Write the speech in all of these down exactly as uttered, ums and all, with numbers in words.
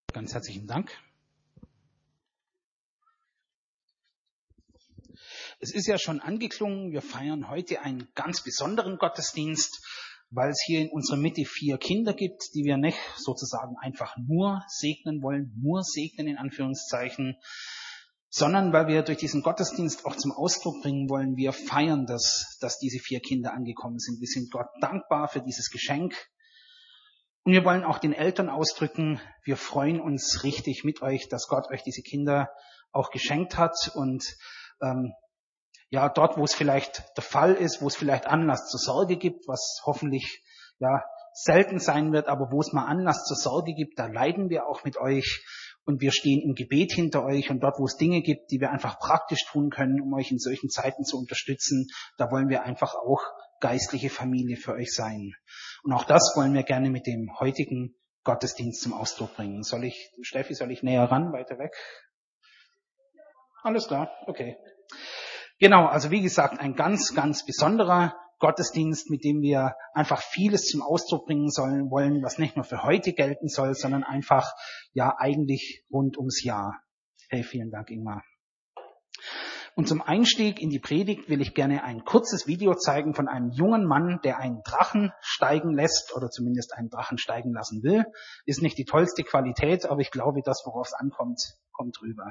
Ganz herzlichen Dank. Es ist ja schon angeklungen, wir feiern heute einen ganz besonderen Gottesdienst, weil es hier in unserer Mitte vier Kinder gibt, die wir nicht sozusagen einfach nur segnen wollen, nur segnen in Anführungszeichen, sondern weil wir durch diesen Gottesdienst auch zum Ausdruck bringen wollen, wir feiern das, dass diese vier Kinder angekommen sind. Wir sind Gott dankbar für dieses Geschenk. Und wir wollen auch den Eltern ausdrücken, wir freuen uns richtig mit euch, dass Gott euch diese Kinder auch geschenkt hat. Und ähm, ja, dort, wo es vielleicht der Fall ist, wo es vielleicht Anlass zur Sorge gibt, was hoffentlich ja selten sein wird, aber wo es mal Anlass zur Sorge gibt, da leiden wir auch mit euch und wir stehen im Gebet hinter euch. Und dort, wo es Dinge gibt, die wir einfach praktisch tun können, um euch in solchen Zeiten zu unterstützen, da wollen wir einfach auch geistliche Familie für euch sein. Und auch das wollen wir gerne mit dem heutigen Gottesdienst zum Ausdruck bringen. Soll ich, Steffi, soll ich näher ran, weiter weg? Alles klar, okay. Genau, also wie gesagt, ein ganz, ganz besonderer Gottesdienst, mit dem wir einfach vieles zum Ausdruck bringen sollen, wollen, was nicht nur für heute gelten soll, sondern einfach, ja, eigentlich rund ums Jahr. Hey, vielen Dank, Ingmar. Und zum Einstieg in die Predigt will ich gerne ein kurzes Video zeigen von einem jungen Mann, der einen Drachen steigen lässt oder zumindest einen Drachen steigen lassen will. Ist nicht die tollste Qualität, aber ich glaube, das, worauf es ankommt, kommt rüber.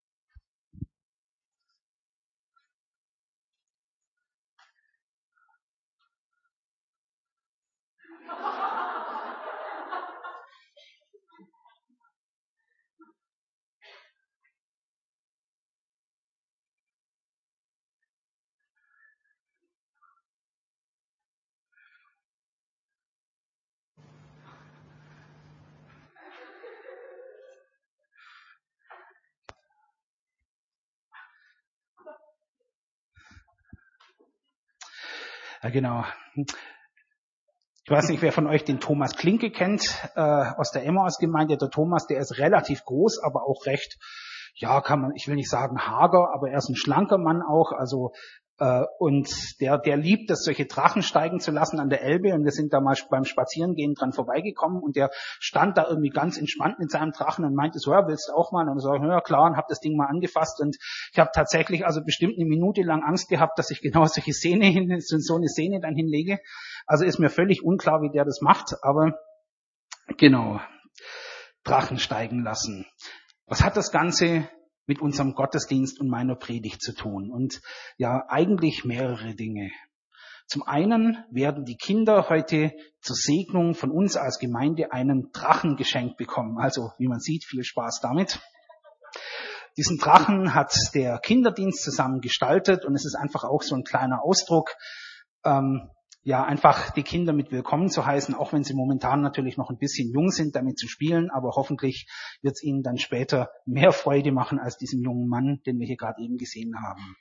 Ja, genau. Ich weiß nicht, wer von euch den Thomas Klinke kennt, äh, aus der Emmaus-Gemeinde. Der Thomas, der ist relativ groß, aber auch recht, ja, kann man, ich will nicht sagen hager, aber er ist ein schlanker Mann auch, also äh, und der, der liebt es, solche Drachen steigen zu lassen an der Elbe, und wir sind da mal beim Spazierengehen dran vorbeigekommen und der stand da irgendwie ganz entspannt mit seinem Drachen und meinte so, ja, willst du auch mal? Und ich sage, ja klar, und habe das Ding mal angefasst, und ich habe tatsächlich also bestimmt eine Minute lang Angst gehabt, dass ich genau solche Szene hin, so eine Szene dann hinlege. Also ist mir völlig unklar, wie der das macht, aber genau, Drachen steigen lassen. Was hat das Ganze mit unserem Gottesdienst und meiner Predigt zu tun? Und ja, eigentlich mehrere Dinge. Zum einen werden die Kinder heute zur Segnung von uns als Gemeinde einen Drachen geschenkt bekommen. Also, wie man sieht, viel Spaß damit. Diesen Drachen hat der Kinderdienst zusammen gestaltet, und es ist einfach auch so ein kleiner Ausdruck, ähm, ja, einfach die Kinder mit willkommen zu heißen, auch wenn sie momentan natürlich noch ein bisschen jung sind, damit zu spielen, aber hoffentlich wird es ihnen dann später mehr Freude machen als diesem jungen Mann, den wir hier gerade eben gesehen haben.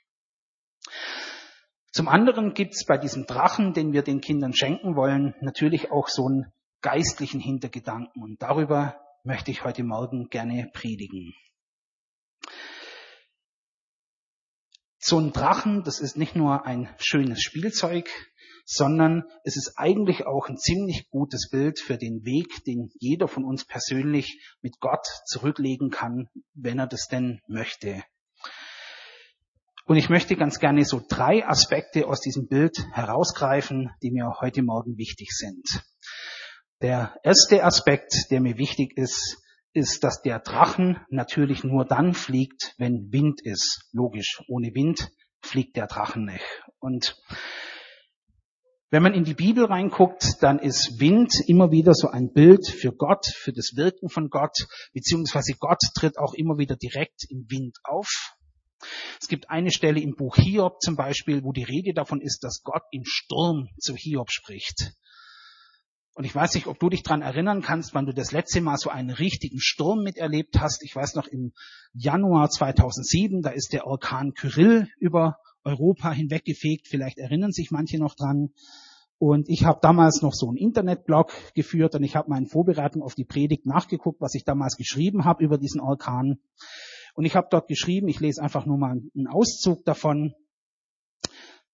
Zum anderen gibt es bei diesem Drachen, den wir den Kindern schenken wollen, natürlich auch so einen geistlichen Hintergedanken, und darüber möchte ich heute Morgen gerne predigen. So ein Drachen, das ist nicht nur ein schönes Spielzeug, sondern es ist eigentlich auch ein ziemlich gutes Bild für den Weg, den jeder von uns persönlich mit Gott zurücklegen kann, wenn er das denn möchte. Und ich möchte ganz gerne so drei Aspekte aus diesem Bild herausgreifen, die mir heute Morgen wichtig sind. Der erste Aspekt, der mir wichtig ist, ist, dass der Drachen natürlich nur dann fliegt, wenn Wind ist. Logisch, ohne Wind fliegt der Drachen nicht. Und wenn man in die Bibel reinguckt, dann ist Wind immer wieder so ein Bild für Gott, für das Wirken von Gott, beziehungsweise Gott tritt auch immer wieder direkt im Wind auf. Es gibt eine Stelle im Buch Hiob zum Beispiel, wo die Rede davon ist, dass Gott im Sturm zu Hiob spricht. Und ich weiß nicht, ob du dich daran erinnern kannst, wann du das letzte Mal so einen richtigen Sturm miterlebt hast. Ich weiß noch, im Januar zweitausendsieben, da ist der Orkan Kyrill über Europa hinweggefegt. Vielleicht erinnern sich manche noch dran. Und ich habe damals noch so einen Internetblog geführt, und ich habe mal in Vorbereitung auf die Predigt nachgeguckt, was ich damals geschrieben habe über diesen Orkan. Und ich habe dort geschrieben, ich lese einfach nur mal einen Auszug davon.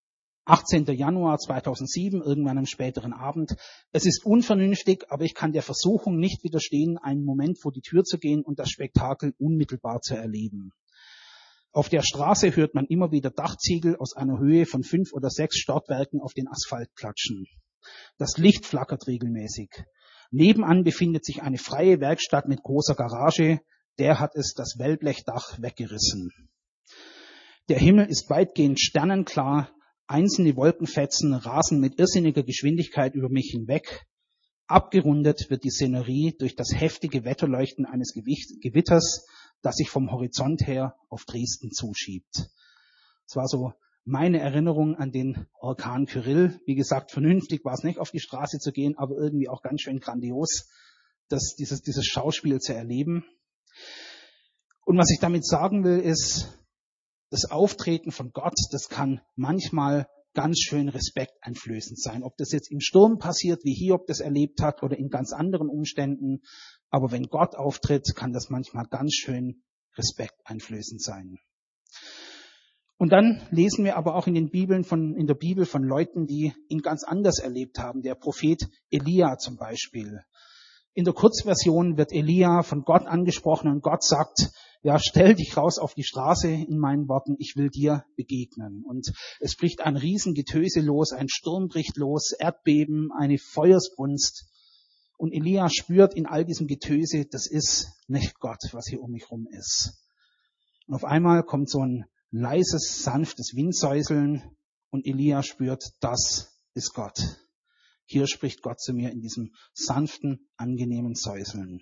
achtzehnter Januar zweitausendsieben, irgendwann am späteren Abend. Es ist unvernünftig, aber ich kann der Versuchung nicht widerstehen, einen Moment vor die Tür zu gehen und das Spektakel unmittelbar zu erleben. Auf der Straße hört man immer wieder Dachziegel aus einer Höhe von fünf oder sechs Stockwerken auf den Asphalt klatschen. Das Licht flackert regelmäßig. Nebenan befindet sich eine freie Werkstatt mit großer Garage. Der hat es das Wellblechdach weggerissen. Der Himmel ist weitgehend sternenklar. Einzelne Wolkenfetzen rasen mit irrsinniger Geschwindigkeit über mich hinweg. Abgerundet wird die Szenerie durch das heftige Wetterleuchten eines Gewitters, das sich vom Horizont her auf Dresden zuschiebt. Das war so meine Erinnerung an den Orkan Kyrill. Wie gesagt, vernünftig war es nicht, auf die Straße zu gehen, aber irgendwie auch ganz schön grandios, das, dieses, dieses Schauspiel zu erleben. Und was ich damit sagen will, ist, das Auftreten von Gott, das kann manchmal ganz schön respekteinflößend sein. Ob das jetzt im Sturm passiert, wie Hiob das erlebt hat, oder in ganz anderen Umständen. Aber wenn Gott auftritt, kann das manchmal ganz schön respekteinflößend sein. Und dann lesen wir aber auch in den Bibeln von, in der Bibel von Leuten, die ihn ganz anders erlebt haben. Der Prophet Elia zum Beispiel. In der Kurzversion wird Elia von Gott angesprochen und Gott sagt, ja, stell dich raus auf die Straße, in meinen Worten, ich will dir begegnen. Und es bricht ein Riesengetöse los, ein Sturm bricht los, Erdbeben, eine Feuersbrunst. Und Elia spürt in all diesem Getöse, das ist nicht Gott, was hier um mich rum ist. Und auf einmal kommt so ein leises, sanftes Windsäuseln und Elia spürt, das ist Gott. Hier spricht Gott zu mir in diesem sanften, angenehmen Säuseln.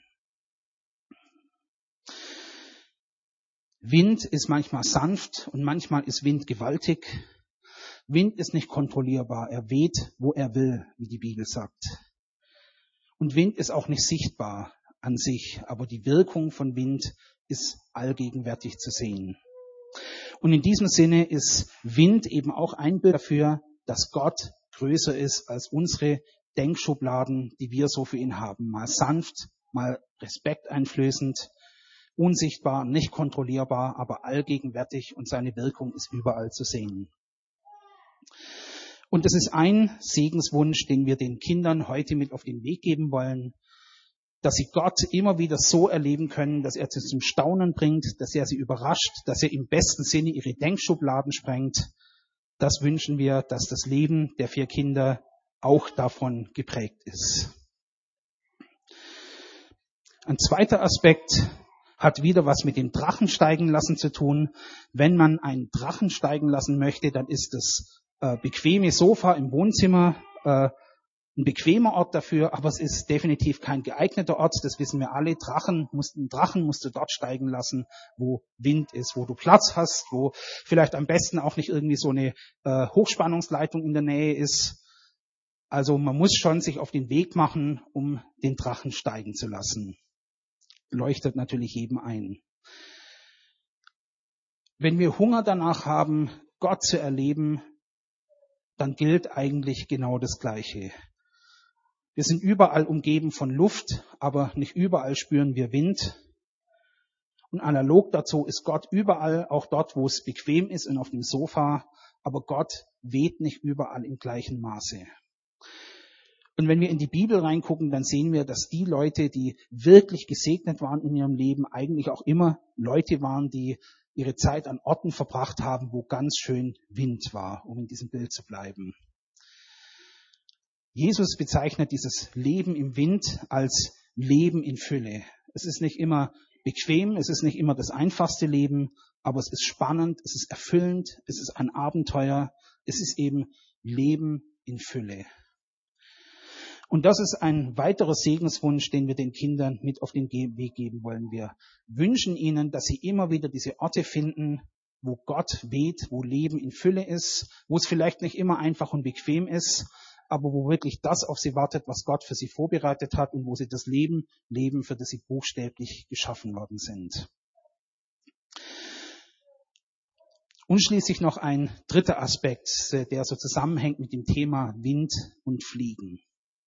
Wind ist manchmal sanft und manchmal ist Wind gewaltig. Wind ist nicht kontrollierbar. Er weht, wo er will, wie die Bibel sagt. Und Wind ist auch nicht sichtbar an sich, aber die Wirkung von Wind ist allgegenwärtig zu sehen. Und in diesem Sinne ist Wind eben auch ein Bild dafür, dass Gott größer ist als unsere Denkschubladen, die wir so für ihn haben. Mal sanft, mal respekteinflößend, unsichtbar, nicht kontrollierbar, aber allgegenwärtig und seine Wirkung ist überall zu sehen. Und das ist ein Segenswunsch, den wir den Kindern heute mit auf den Weg geben wollen, dass sie Gott immer wieder so erleben können, dass er sie zum Staunen bringt, dass er sie überrascht, dass er im besten Sinne ihre Denkschubladen sprengt. Das wünschen wir, dass das Leben der vier Kinder auch davon geprägt ist. Ein zweiter Aspekt hat wieder was mit dem Drachen steigen lassen zu tun. Wenn man einen Drachen steigen lassen möchte, dann ist das äh, bequeme Sofa im Wohnzimmer äh, ein bequemer Ort dafür, aber es ist definitiv kein geeigneter Ort, das wissen wir alle. Drachen musst, einen Drachen musst du dort steigen lassen, wo Wind ist, wo du Platz hast, wo vielleicht am besten auch nicht irgendwie so eine äh, Hochspannungsleitung in der Nähe ist. Also man muss schon sich auf den Weg machen, um den Drachen steigen zu lassen. Leuchtet natürlich jedem ein. Wenn wir Hunger danach haben, Gott zu erleben, dann gilt eigentlich genau das Gleiche. Wir sind überall umgeben von Luft, aber nicht überall spüren wir Wind. Und analog dazu ist Gott überall, auch dort, wo es bequem ist und auf dem Sofa, aber Gott weht nicht überall im gleichen Maße. Und wenn wir in die Bibel reingucken, dann sehen wir, dass die Leute, die wirklich gesegnet waren in ihrem Leben, eigentlich auch immer Leute waren, die ihre Zeit an Orten verbracht haben, wo ganz schön Wind war, um in diesem Bild zu bleiben. Jesus bezeichnet dieses Leben im Wind als Leben in Fülle. Es ist nicht immer bequem, es ist nicht immer das einfachste Leben, aber es ist spannend, es ist erfüllend, es ist ein Abenteuer, es ist eben Leben in Fülle. Und das ist ein weiterer Segenswunsch, den wir den Kindern mit auf den Weg geben wollen. Wir wünschen ihnen, dass sie immer wieder diese Orte finden, wo Gott weht, wo Leben in Fülle ist, wo es vielleicht nicht immer einfach und bequem ist, aber wo wirklich das auf sie wartet, was Gott für sie vorbereitet hat und wo sie das Leben leben, für das sie buchstäblich geschaffen worden sind. Und schließlich noch ein dritter Aspekt, der so zusammenhängt mit dem Thema Wind und Fliegen.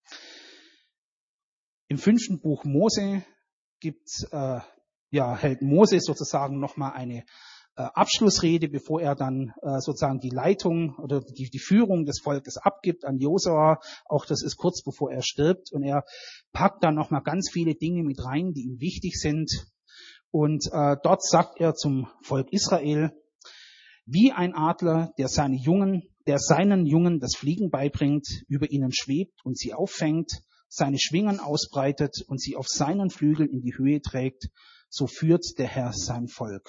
Im fünften Buch Mose gibt, äh, ja, hält Mose sozusagen nochmal eine äh, Abschlussrede, bevor er dann äh, sozusagen die Leitung oder die, die Führung des Volkes abgibt an Josua. Auch das ist kurz bevor er stirbt. Und er packt dann nochmal ganz viele Dinge mit rein, die ihm wichtig sind. Und äh, dort sagt er zum Volk Israel, wie ein Adler, der seine Jungen, der seinen Jungen das Fliegen beibringt, über ihnen schwebt und sie auffängt, seine Schwingen ausbreitet und sie auf seinen Flügeln in die Höhe trägt, so führt der Herr sein Volk.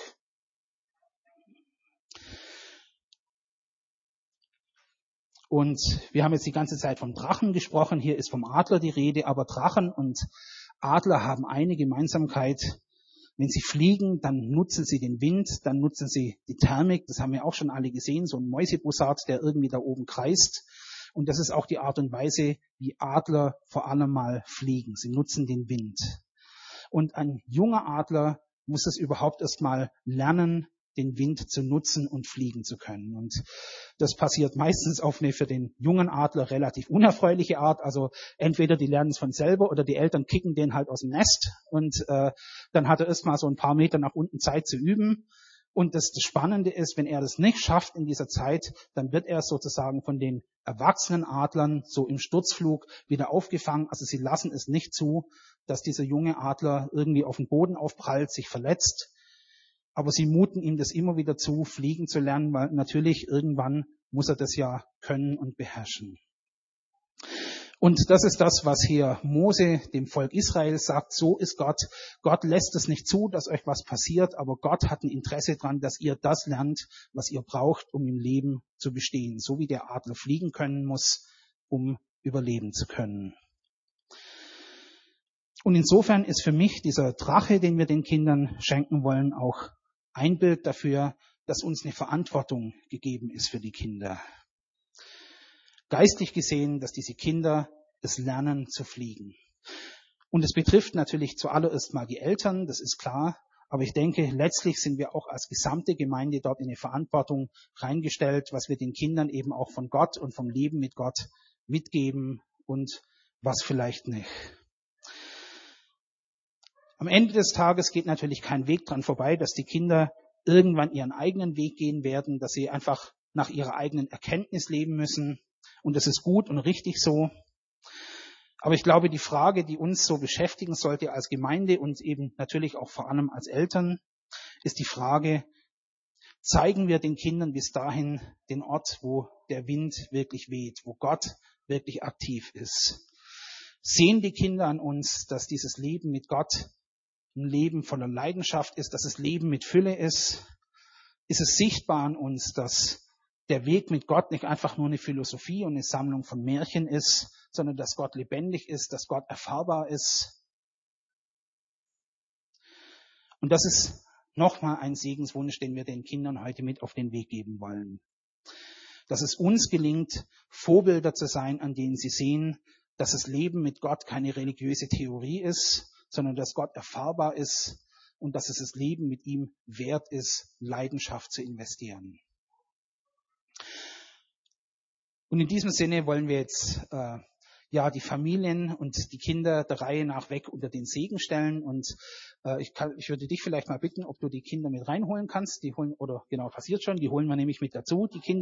Und wir haben jetzt die ganze Zeit vom Drachen gesprochen, hier ist vom Adler die Rede, aber Drachen und Adler haben eine Gemeinsamkeit. Wenn sie fliegen, dann nutzen sie den Wind, dann nutzen sie die Thermik, das haben wir auch schon alle gesehen, so ein Mäusebussard, der irgendwie da oben kreist. Und das ist auch die Art und Weise, wie Adler vor allem mal fliegen. Sie nutzen den Wind. Und ein junger Adler muss es überhaupt erst mal lernen, den Wind zu nutzen und fliegen zu können. Und das passiert meistens auf eine für den jungen Adler relativ unerfreuliche Art. Also entweder die lernen es von selber oder die Eltern kicken den halt aus dem Nest und äh, dann hat er erst mal so ein paar Meter nach unten Zeit zu üben. Und das, das Spannende ist, wenn er das nicht schafft in dieser Zeit, dann wird er sozusagen von den erwachsenen Adlern so im Sturzflug wieder aufgefangen. Also sie lassen es nicht zu, dass dieser junge Adler irgendwie auf den Boden aufprallt, sich verletzt. Aber sie muten ihm das immer wieder zu, fliegen zu lernen, weil natürlich irgendwann muss er das ja können und beherrschen. Und das ist das, was hier Mose dem Volk Israel sagt. So ist Gott. Gott lässt es nicht zu, dass euch was passiert, aber Gott hat ein Interesse daran, dass ihr das lernt, was ihr braucht, um im Leben zu bestehen. So wie der Adler fliegen können muss, um überleben zu können. Und insofern ist für mich dieser Drache, den wir den Kindern schenken wollen, auch ein Bild dafür, dass uns eine Verantwortung gegeben ist für die Kinder. Geistlich gesehen, dass diese Kinder es lernen zu fliegen. Und es betrifft natürlich zuallererst mal die Eltern, das ist klar. Aber ich denke, letztlich sind wir auch als gesamte Gemeinde dort in eine Verantwortung reingestellt, was wir den Kindern eben auch von Gott und vom Leben mit Gott mitgeben und was vielleicht nicht. Am Ende des Tages geht natürlich kein Weg dran vorbei, dass die Kinder irgendwann ihren eigenen Weg gehen werden, dass sie einfach nach ihrer eigenen Erkenntnis leben müssen. Und das ist gut und richtig so. Aber ich glaube, die Frage, die uns so beschäftigen sollte als Gemeinde und eben natürlich auch vor allem als Eltern, ist die Frage, zeigen wir den Kindern bis dahin den Ort, wo der Wind wirklich weht, wo Gott wirklich aktiv ist? Sehen die Kinder an uns, dass dieses Leben mit Gott ein Leben voller Leidenschaft ist, dass es Leben mit Fülle ist? Ist es sichtbar an uns, dass der Weg mit Gott nicht einfach nur eine Philosophie und eine Sammlung von Märchen ist, sondern dass Gott lebendig ist, dass Gott erfahrbar ist? Und das ist nochmal ein Segenswunsch, den wir den Kindern heute mit auf den Weg geben wollen. Dass es uns gelingt, Vorbilder zu sein, an denen sie sehen, dass das Leben mit Gott keine religiöse Theorie ist, sondern dass Gott erfahrbar ist und dass es das Leben mit ihm wert ist, Leidenschaft zu investieren. Und in diesem Sinne wollen wir jetzt äh, ja die Familien und die Kinder der Reihe nach weg unter den Segen stellen. Und äh, ich, kann, ich würde dich vielleicht mal bitten, ob du die Kinder mit reinholen kannst. Die holen, oder genau, passiert schon, die holen wir nämlich mit dazu, die Kinder.